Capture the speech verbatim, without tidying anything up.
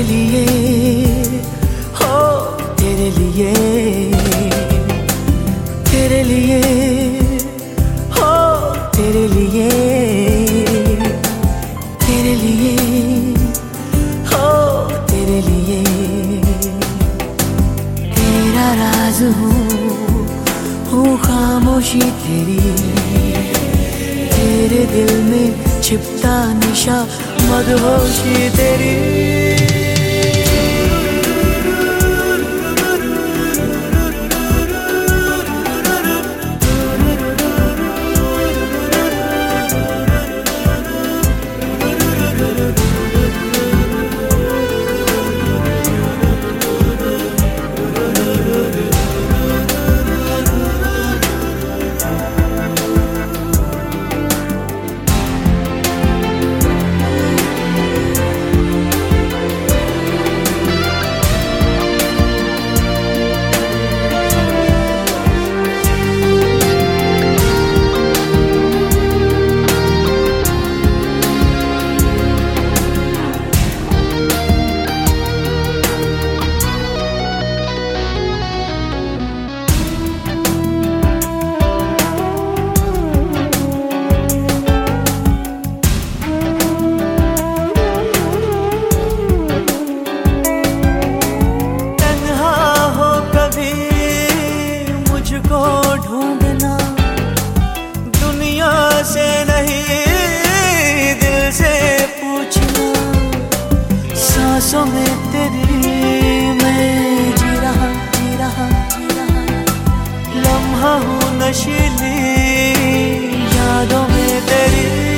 लिए, हो तेरे लिए, तेरे लिए, हो तेरे लिए, तेरे लिए, हो तेरे लिए। तेरा राज हूँ, हूँ खामोशी तेरी, तेरे दिल में छिपता निशा मदहोशी तेरी। ढूंढना दुनिया से नहीं, दिल से पूछना। सांसों में तेरी मैं जी रहा, जी रहा, जी रहा। लम्हा हूँ नशीली यादों में तेरी।